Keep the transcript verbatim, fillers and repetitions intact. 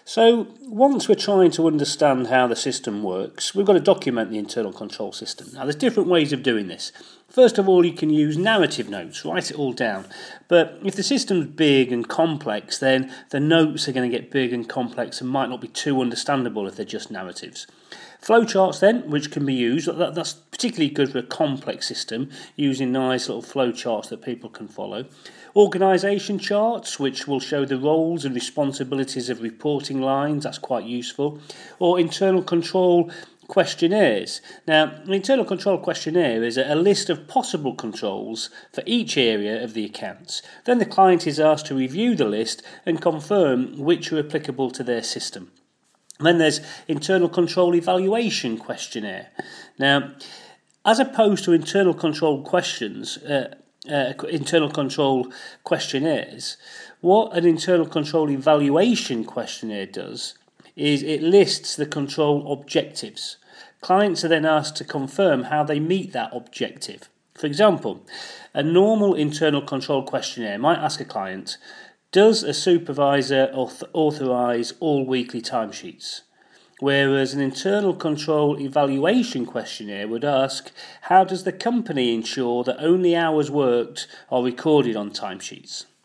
So once we're trying to understand how the system works, we've got to document the internal control system. Now there's different ways of doing this. First of all, you can use narrative notes, write it all down. But if the system's big and complex, then the notes are going to get big and complex and might not be too understandable if they're just narratives. Flowcharts then, which can be used, that, that's particularly good for a complex system, using nice little flowcharts that people can follow. Organisation charts, which will show the roles and responsibilities of reporting lines, that's quite useful. Or internal control questionnaires. Now, an internal control questionnaire is a list of possible controls for each area of the accounts. Then the client is asked to review the list and confirm which are applicable to their system. Then there's internal control evaluation questionnaire. Now, as opposed to internal control questions, uh, uh, internal control questionnaires, what an internal control evaluation questionnaire does is it lists the control objectives. Clients are then asked to confirm how they meet that objective. For example, a normal internal control questionnaire might ask a client, does a supervisor author- authorise all weekly timesheets? Whereas an internal control evaluation questionnaire would ask, how does the company ensure that only hours worked are recorded on timesheets?